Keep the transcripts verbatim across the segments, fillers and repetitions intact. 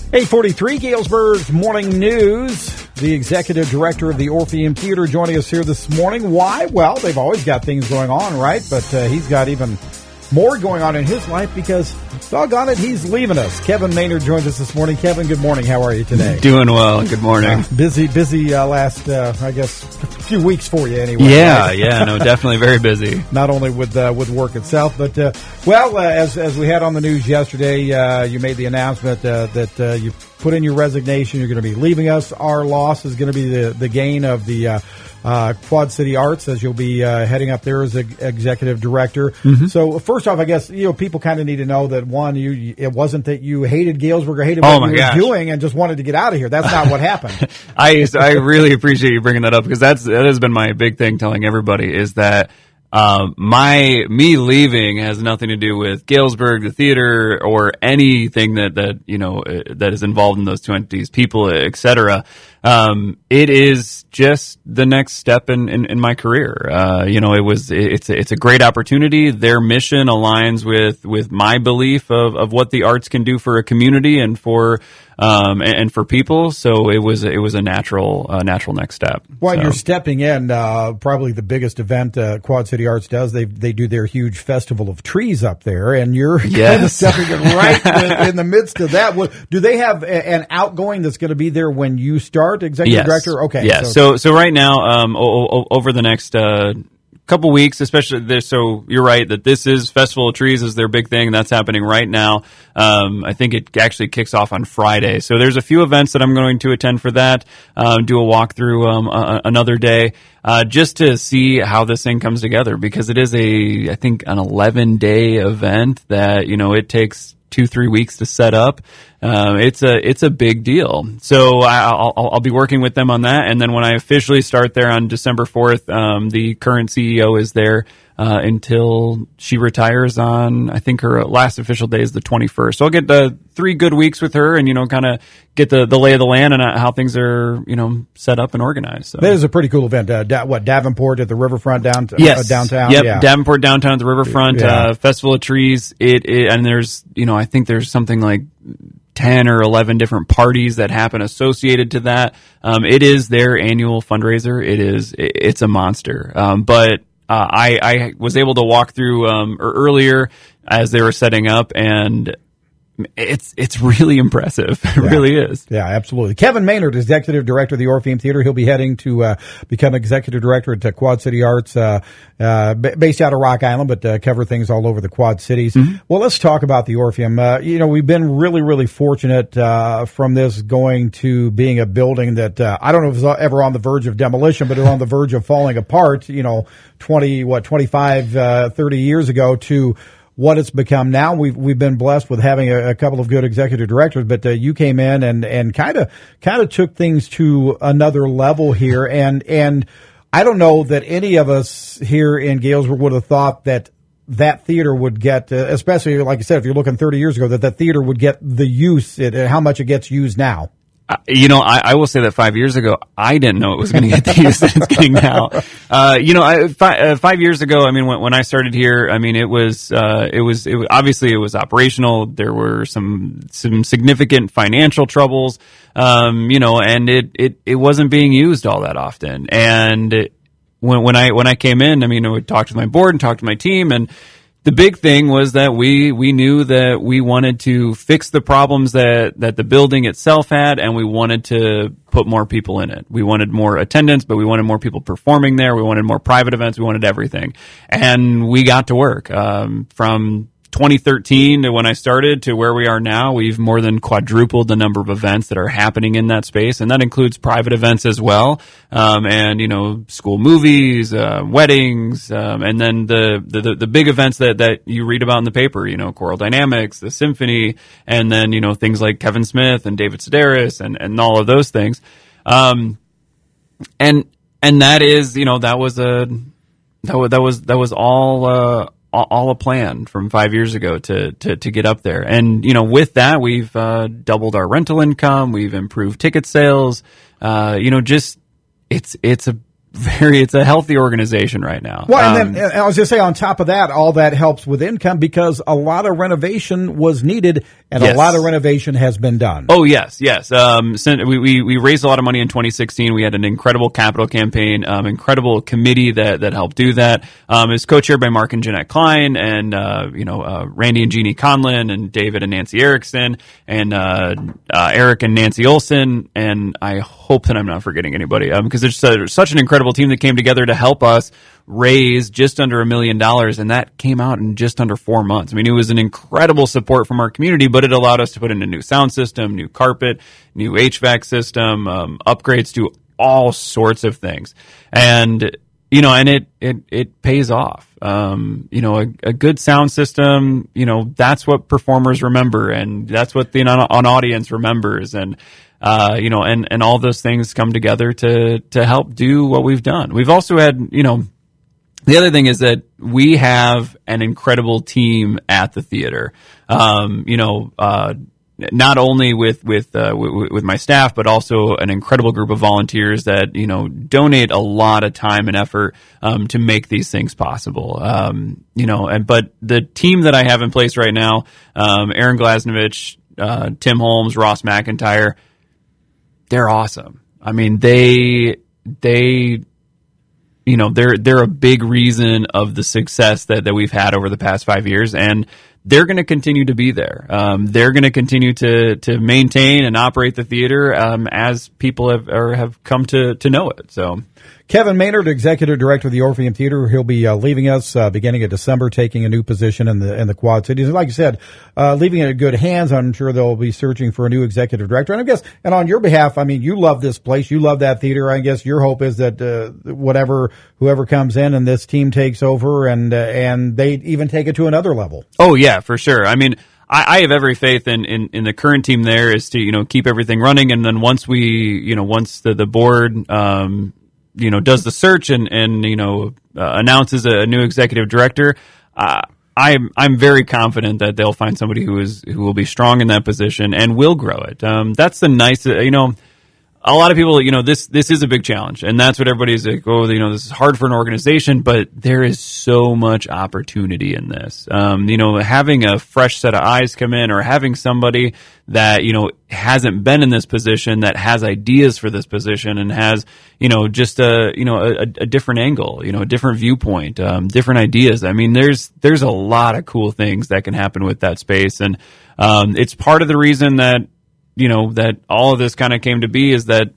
eight forty-three, Galesburg's Morning News. The executive director of the Orpheum Theater joining us here this morning. Why? Well, they've always got things going on, right? But uh, he's got even more going on in his life because, doggone it, he's leaving us. Kevin Maynard joins us this morning. Kevin, good morning. How are you today? Doing well. Good morning. Uh, busy, busy uh, last, uh, I guess, few weeks for you anyway. Yeah, right? yeah, no, definitely very busy. Not only with uh, with work itself, but, uh, well, uh, as as we had on the news yesterday, uh, you made the announcement uh, that uh, you put in your resignation. You're going to be leaving us. Our loss is going to be the, the gain of the uh, uh, Quad City Arts, as you'll be uh, heading up there as a, executive director. Mm-hmm. So first off, I guess you know people kind of need to know that one, you it wasn't that you hated Galesburg or hated what oh you gosh. were doing and just wanted to get out of here. That's not what happened. I I really appreciate you bringing that up because that's that has been my big thing telling everybody is that. Um, my, me leaving has nothing to do with Galesburg, the theater, or anything that, that, you know, uh, that is involved in those two entities, people, et cetera. Um, it is just the next step in, in, in my career. Uh, you know, it was, it's, it's a great opportunity. Their mission aligns with, with my belief of, of what the arts can do for a community and for, um, and, and for people. So it was, it was a natural, uh, natural next step. Well, so. You're stepping in, uh, probably the biggest event, uh, Quad City Arts does. They, they do their huge festival of trees up there and you're yes. kind of stepping in right in, in the midst of that. What, do they have a, an outgoing that's going to be there when you start? Executive yes. director? Okay. Yeah. So, so, so right now, um, o- o- over the next, uh, couple weeks, especially this, so you're right that this is Festival of Trees is their big thing. That's happening right now. Um, I think it actually kicks off on Friday. So there's a few events that I'm going to attend for that, um, do a walkthrough, um, uh, another day, uh, just to see how this thing comes together because it is a, I think an eleven day event that, you know, it takes two, three weeks to set up. Um, it's a, it's a big deal. So I, I'll, I'll be working with them on that. And then when I officially start there on December fourth, um, the current C E O is there, uh, until she retires on, I think her last official day is the twenty-first. So I'll get the three good weeks with her and, you know, kind of get the, the lay of the land and how things are, you know, set up and organized. So. That is a pretty cool event. Uh, da- what, Davenport at the riverfront down, yes. uh, downtown? Yep, yeah. Davenport downtown at the riverfront, yeah. uh, Festival of Trees. It, it, and there's, you know, I think there's something like ten or eleven different parties that happen associated to that. Um, it is their annual fundraiser. It is, it, it's a monster. Um, but, uh, I, I was able to walk through, um, earlier as they were setting up and it's, it's really impressive. It yeah. really is. Yeah, absolutely. Kevin Maynard, executive director of the Orpheum Theater. He'll be heading to, uh, become executive director at uh, Quad City Arts, uh, uh, b- based out of Rock Island, but, uh, cover things all over the Quad Cities. Mm-hmm. Well, let's talk about the Orpheum. Uh, you know, we've been really, really fortunate, uh, from this going to being a building that, uh, I don't know if it's ever on the verge of demolition, but it's on the verge of falling apart, you know, twenty, what, twenty-five, uh, thirty years ago to, what it's become now. We've we've been blessed with having a, a couple of good executive directors, but uh, you came in and and kind of kind of took things to another level here. And and I don't know that any of us here in Galesburg would have thought that that theater would get, uh, especially like I said, if you're looking thirty years ago, that that theater would get the use, it, how much it gets used now. Uh, you know, I, I will say that five years ago, I didn't know it was going to get the use that it's getting now. Uh, you know, I, fi- uh, five years ago, I mean, when, when I started here, I mean, it was, uh, it was, it was, obviously it was operational. There were some, some significant financial troubles, um, you know, and it, it, it wasn't being used all that often. And it, when, when I, when I came in, I mean, I would talk to my board and talk to my team and, the big thing was that we, we knew that we wanted to fix the problems that, that the building itself had, and we wanted to put more people in it. We wanted more attendance, but we wanted more people performing there. We wanted more private events. We wanted everything. And we got to work. Um, from twenty thirteen to when I started to where we are now, we've more than quadrupled the number of events that are happening in that space, and that includes private events as well, um, and you know, school movies, uh, weddings, um, and then the, the the big events that that you read about in the paper, you know, Choral Dynamics, the Symphony, and then you know things like Kevin Smith and David Sedaris and and all of those things, um, and and that is you know that was a that was that was that was all. Uh, all a plan from five years ago to, to, to get up there. And, you know, with that, we've, uh, doubled our rental income. We've improved ticket sales. Uh, you know, just, it's, it's a, very, it's a healthy organization right now. Well, and Um, then and I was going to say, on top of that, all that helps with income because a lot of renovation was needed and Yes. a lot of renovation has been done. Oh, yes, yes. Um, since we, we, we raised a lot of money in twenty sixteen. We had an incredible capital campaign, um, incredible committee that, that helped do that. Um, it's co-chaired by Mark and Jeanette Klein and, uh, you know, uh, Randy and Jeannie Conlin and David and Nancy Erickson and, uh, uh, Eric and Nancy Olson. And I hope that I'm not forgetting anybody, um, because there's uh, such an incredible team that came together to help us raise just under a million dollars, and that came out in just under four months. I mean, it was an incredible support from our community, but it allowed us to put in a new sound system, new carpet, new H V A C system, um, upgrades to all sorts of things. And, you know, and it, it, it pays off. Um, you know, a, a good sound system, you know, that's what performers remember, and that's what the an, an audience remembers. And, uh, you know, and, and all those things come together to, to help do what we've done. We've also had, you know, the other thing is that we have an incredible team at the theater. Um, you know, uh, not only with with, uh, w- with my staff, but also an incredible group of volunteers that, you know, donate a lot of time and effort um, to make these things possible. Um, you know, and but the team that I have in place right now, um, Aaron Glasnovich, uh, Tim Holmes, Ross McIntyre, they're awesome. I mean, they they. You know, they're they're a big reason of the success that, that we've had over the past five years, and they're going to continue to be there. Um, they're going to continue to to maintain and operate the theater um, as people have or have come to, to know it. So, Kevin Maynard, Executive Director of the Orpheum Theater, he'll be uh, leaving us uh, beginning of December, taking a new position in the in the Quad Cities. And like you said, uh, leaving it in good hands. I'm sure they'll be searching for a new executive director. And I guess, and on your behalf, I mean, you love this place, you love that theater. I guess your hope is that uh, whatever whoever comes in and this team takes over, and uh, and they even take it to another level. Oh yeah, for sure. I mean, I, I have every faith in, in, in the current team there is to, you know, keep everything running, and then once we, you know, once the the board, um, you know, does the search and, and you know, uh, announces a, a new executive director, uh, I'm I'm very confident that they'll find somebody who is who will be strong in that position and will grow it. Um, that's the nice, uh, you know. A lot of people, you know, this this is a big challenge, and that's what everybody's like, oh, you know, this is hard for an organization, but there is so much opportunity in this. Um, you know, having a fresh set of eyes come in, or having somebody that, you know, hasn't been in this position, that has ideas for this position and has, you know, just a, you know, a, a different angle, you know, a different viewpoint, um, different ideas. I mean, there's there's a lot of cool things that can happen with that space, and um, it's part of the reason that, you know, that all of this kind of came to be, is that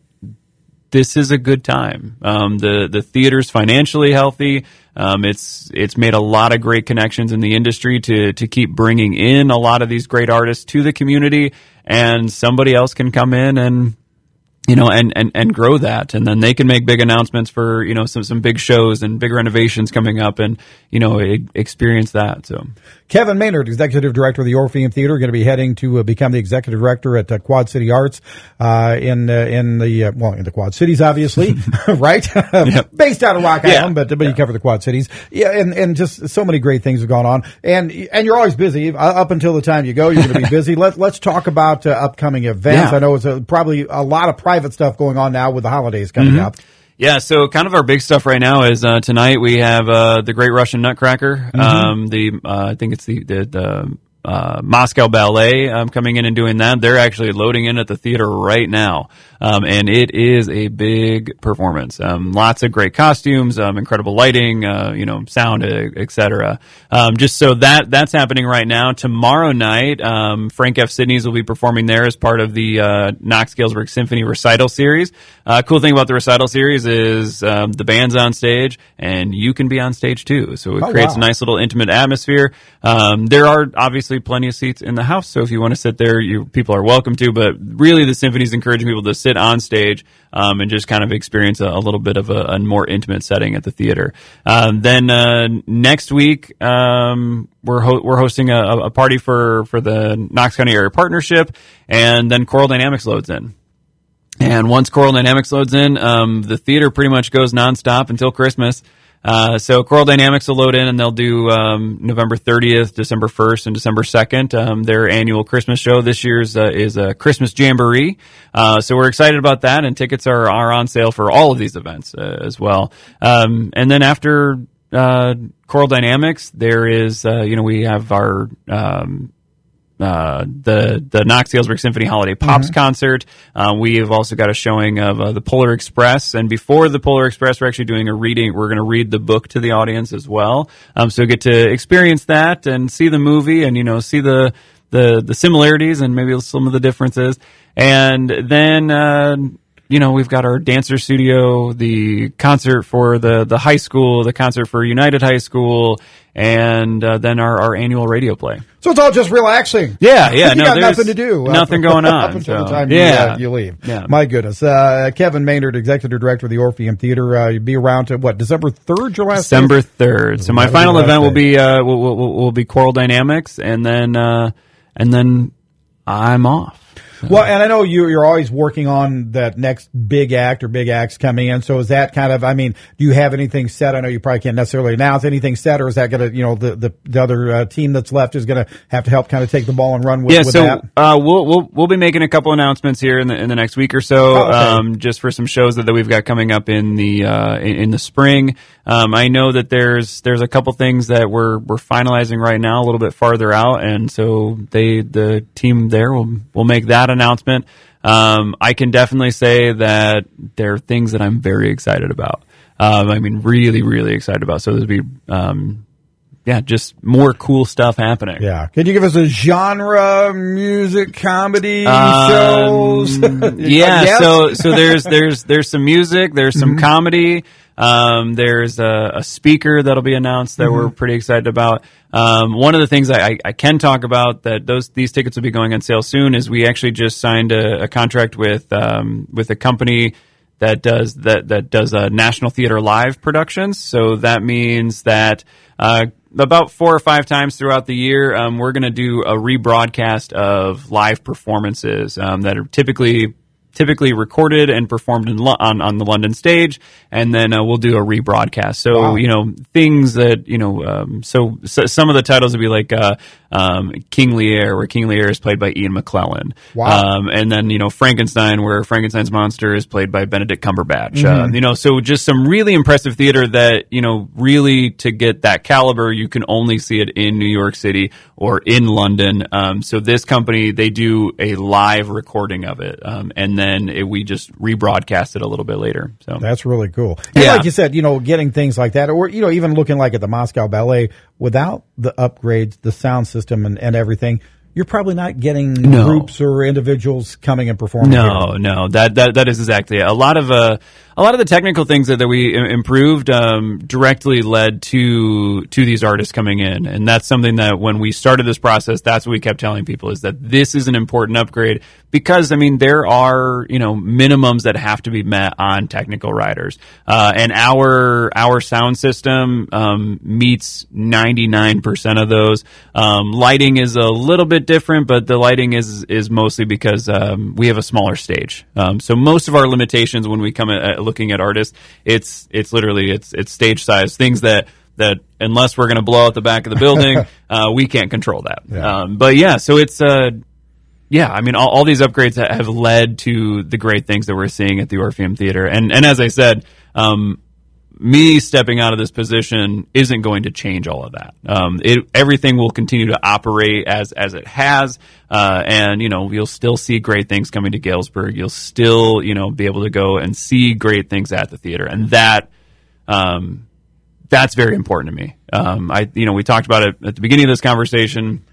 this is a good time. Um, the, the theater's financially healthy. Um, it's, it's made a lot of great connections in the industry to, to keep bringing in a lot of these great artists to the community, and somebody else can come in and, you know, and, and, and grow that. And then they can make big announcements for, you know, some, some big shows and big renovations coming up, and, you know, e- experience that. So Kevin Maynard, Executive Director of the Orpheum Theater, going to be heading to uh, become the Executive Director at uh, Quad City Arts uh, in uh, in the uh, well in the Quad Cities, obviously, right? Yep. Based out of Rock Yeah. Island, but but Yeah. you cover the Quad Cities, yeah, and and just so many great things have gone on, and and you're always busy uh, up until the time you go. You're going to be busy. Let Let's talk about uh, upcoming events. Yeah. I know it's a, probably a lot of private stuff going on now with the holidays coming Mm-hmm. up. Yeah, so kind of our big stuff right now is uh, tonight we have uh, the Great Russian Nutcracker. Mm-hmm. Um, the uh, I think it's the the, the uh, Moscow Ballet um, coming in and doing that. They're actually loading in at the theater right now, um, and it is a big performance. Um, lots of great costumes, um, incredible lighting, uh, you know, sound, et cetera. Um, just so that that's happening right now. Tomorrow night, um, Frank F. Sidney's will be performing there as part of the uh, Knox Galesburg Symphony recital series. Uh, cool thing about the recital series is um, the band's on stage, and you can be on stage too. So it Oh, creates wow. a nice little intimate atmosphere. Um, there are obviously plenty of seats in the house, so if you want to sit there, you people are welcome to. But really, the symphony's encouraging people to sit on stage um, and just kind of experience a, a little bit of a, a more intimate setting at the theater. Um, then uh, next week, um, we're ho- we're hosting a, a party for for the Knox County Area Partnership, and then Choral Dynamics loads in. And once Choral Dynamics loads in, um, the theater pretty much goes nonstop until Christmas. Uh, so Choral Dynamics will load in, and they'll do um, November thirtieth, December first, and December second. Um, their annual Christmas show this year's uh, is a Christmas Jamboree. Uh, so we're excited about that, and tickets are, are on sale for all of these events uh, as well. Um, and then after uh, Choral Dynamics, there is, uh, you know, we have our um, uh, the the Knox Galesburg Symphony Holiday Pops mm-hmm. concert. Uh, we have also got a showing of uh, the Polar Express, and before the Polar Express, we're actually doing a reading. We're going to read the book to the audience as well, um, so get to experience that and see the movie, and you know, see the the the similarities and maybe some of the differences, and then. Uh, You know, we've got our dancer studio, the concert for the, the high school, the concert for United High School, and uh, then our, our annual radio play. So it's all just relaxing. Yeah, yeah. You no, got nothing to do. Nothing up, going on. Up until so, the time yeah. you, uh, you leave. Yeah. My goodness. Uh, Kevin Maynard, Executive Director of the Orpheum Theater. Uh, you'll be around to, what, December third, your last December day? third. So my That'll final be event day. will be, uh, will, will, will be Choral Dynamics, and then, uh, and then I'm off. Well, and I know you, you're always working on that next big act or big acts coming in. So is that kind of, I mean, do you have anything set? I know you probably can't necessarily announce anything set, or is that going to, you know, the, the, the other uh, team that's left is going to have to help kind of take the ball and run with, yeah, with so, that? Uh, we'll, we'll, we'll be making a couple announcements here in the, in the next week or so, oh, okay. um, just for some shows that, that we've got coming up in the, uh, in, in the spring. Um, I know that there's, there's a couple things that we're, we're finalizing right now a little bit farther out. And so they, the team there will, will make that announcement. Um, I can definitely say that there are things that I'm very excited about. Um, I mean, really, really excited about. So there'll be, um, yeah, just more cool stuff happening. Yeah. Can you give us a genre, music, comedy, um, shows? yeah. Yes? So, so there's, there's, there's some music, there's some mm-hmm. comedy. Um, there's a, a speaker that'll be announced that mm-hmm. we're pretty excited about. Um, one of the things I, I can talk about that those these tickets will be going on sale soon is we actually just signed a, a contract with um, with a company that does that that does uh, National Theater Live productions. So that means that uh, about four or five times throughout the year, um, we're going to do a rebroadcast of live performances um, that are typically. typically recorded and performed in Lo- on, on the London stage, and then uh, we'll do a rebroadcast. So, wow. you know, things that, you know, um, so, so some of the titles would be like uh, um, King Lear, where King Lear is played by Ian McClellan. Wow. Um, and then, you know, Frankenstein, where Frankenstein's monster is played by Benedict Cumberbatch. Mm-hmm. Uh, you know, so just some really impressive theater that, you know, really to get that caliber, you can only see it in New York City or in London. Um, so this company, they do a live recording of it. Um, and then then it, we just rebroadcast it a little bit later. So that's really cool. And yeah. like you said, you know, getting things like that, or, you know, even looking like at the Moscow Ballet, without the upgrades, the sound system and, and everything, you're probably not getting no. groups or individuals coming and performing. No, here. no, that, that, that is exactly it. A lot of, uh, a lot of the technical things that, that we improved, um, directly led to, to these artists coming in. And that's something that when we started this process, that's what we kept telling people is that this is an important upgrade because, I mean, there are, you know, minimums that have to be met on technical riders. Uh, and our, our sound system, um, meets ninety-nine percent of those. Um, lighting is a little bit different, but the lighting is, is mostly because, um, we have a smaller stage. Um, so most of our limitations when we come at, at looking at artists, it's, it's literally, it's, it's stage size, things that, that unless we're going to blow out the back of the building, uh, we can't control that. Yeah. Um, but yeah, so it's, uh, yeah, I mean, all, all these upgrades have led to the great things that we're seeing at the Orpheum Theater. And, and as I said, um, me stepping out of this position isn't going to change all of that. Um, it, everything will continue to operate as, as it has. Uh, and, you know, you'll still see great things coming to Galesburg. You'll still, you know, be able to go and see great things at the theater. And that, um, that's very important to me. Um, I, you know, we talked about it at the beginning of this conversation.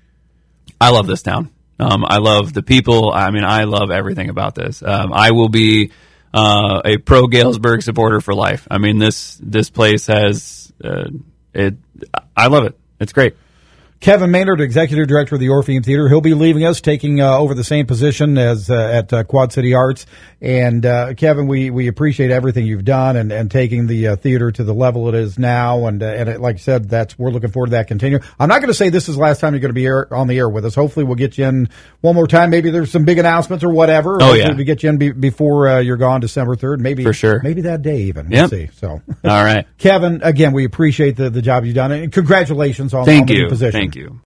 I love this town. Um, I love the people. I mean, I love everything about this. Um, I will be, Uh, a pro Galesburg supporter for life. I mean, this this place has uh, it. I love it. It's great. Kevin Maynard, Executive Director of the Orpheum Theater. He'll be leaving us, taking uh, over the same position as uh, at uh, Quad City Arts. And uh, Kevin, we, we appreciate everything you've done and, and taking the uh, theater to the level it is now. And uh, and it, like I said, that's we're looking forward to that continue. I'm not going to say this is the last time you're going to be air, on the air with us. Hopefully, we'll get you in one more time. Maybe there's some big announcements or whatever. Oh Hopefully yeah, we get you in be, before uh, you're gone, December third. Maybe for sure. Maybe that day even. Yep. We'll see. So all right, Kevin. Again, we appreciate the the job you've done, and congratulations on, Thank on the you. new position. Thank you.